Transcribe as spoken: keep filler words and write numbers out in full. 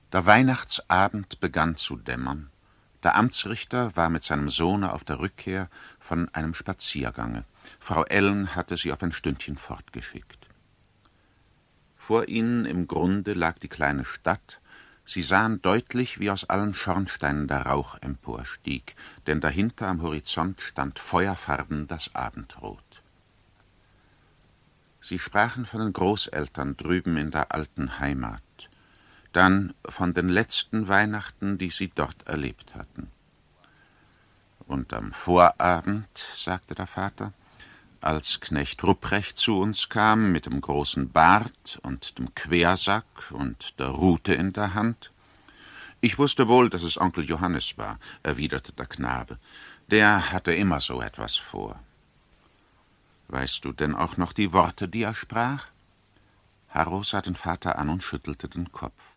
Der Weihnachtsabend begann zu dämmern. Der Amtsrichter war mit seinem Sohne auf der Rückkehr von einem Spaziergange. Frau Ellen hatte sie auf ein Stündchen fortgeschickt. Vor ihnen im Grunde lag die kleine Stadt. Sie sahen deutlich, wie aus allen Schornsteinen der Rauch emporstieg, denn dahinter am Horizont stand feuerfarben das Abendrot. Sie sprachen von den Großeltern drüben in der alten Heimat, dann von den letzten Weihnachten, die sie dort erlebt hatten. Und am Vorabend, sagte der Vater, als Knecht Rupprecht zu uns kam mit dem großen Bart und dem Quersack und der Rute in der Hand. »Ich wusste wohl, dass es Onkel Johannes war«, erwiderte der Knabe. »Der hatte immer so etwas vor.« »Weißt du denn auch noch die Worte, die er sprach?« Harro sah den Vater an und schüttelte den Kopf.